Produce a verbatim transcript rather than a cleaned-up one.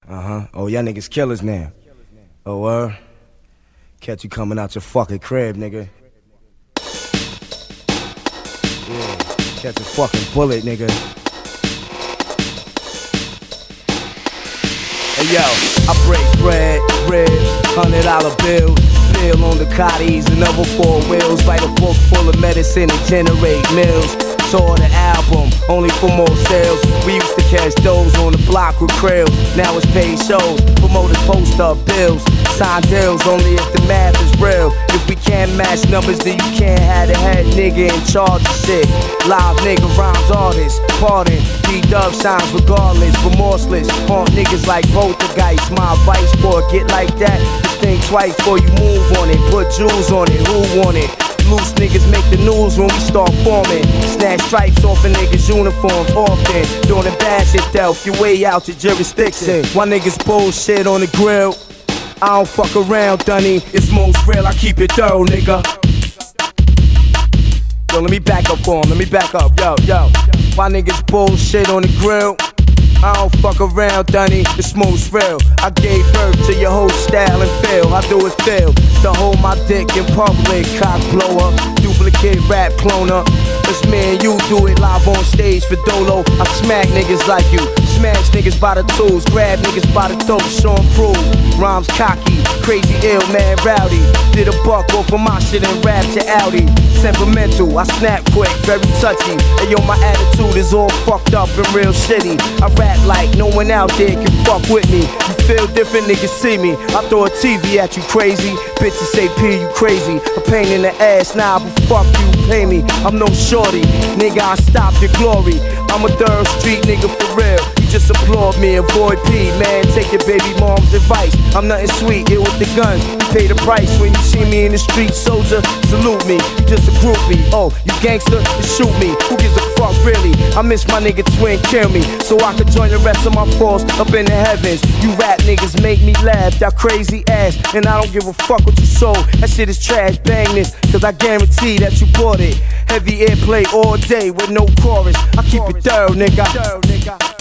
Uh-huh. Oh, y'all niggas killers now. Oh, uh, catch you coming out your fucking crib, nigga. Yeah, catch a fucking bullet, nigga. Hey, yo, I break bread, ribs, hundred dollar bills, bill on the Cotties and other four wheels, write a book full of medicine and generate mills. Saw the album, only for more sales. We used to catch those on the block with krills. Now it's paid shows, promoters post up bills. Sign deals only if the math is real. If we can't match numbers, then you can't have the head nigga in charge of shit. Live nigga rhymes artists, pardon. D-Dub shines regardless, remorseless. Haunt niggas like poltergeist. My advice for a get like that, just think twice before you move on it. Put jewels on it, who want it? Loose niggas make the news when we start forming. Snatch stripes off a niggas' uniforms often. Doing the bad shit though, your way out your jurisdiction. Why niggas bullshit on the grill? I don't fuck around, Dunny. It's most real, I keep it thorough, nigga. Yo, let me back up for him, let me back up, yo, yo. Why niggas bullshit on the grill? I don't fuck around, Dunny, it's most real. I gave birth to your whole style and feel. I do it feel to hold my dick in public, cock blower, duplicate rap cloner. It's me and you do it live on stage for Dolo. I smack niggas like you, smash niggas by the tools, grab niggas by the throat, show 'em prove. Rhymes cocky, crazy ill, mad rowdy. Did a buck off of my shit and rapped to Audi. Temperamental, I snap quick, very touchy. And yo, my attitude is all fucked up and real shitty. I rap like no one out there can fuck with me. You feel different, niggas see me. I throw a T V at you crazy. Bitches say P, you crazy. A pain in the ass, nah, but fuck you, pay me. I'm no shorty, nigga, I stop your glory. I'm a third street nigga for real. You just applaud me, avoid P, man, take your baby mom's advice. I'm nothing sweet, here with the guns. You pay the price when you see me in the street, soldier. Salute me, you just a groupie. Oh, you gangster, you shoot me. Who gives a fuck, really? I miss my nigga Twin, kill me, so I could join the rest of my force up in the heavens. You rap niggas make me laugh, that crazy ass, and I don't give a fuck what you sold. That shit is trash, bang this, cause I guarantee that you bought it. Heavy airplay all day with no chorus. I keep it thorough, nigga.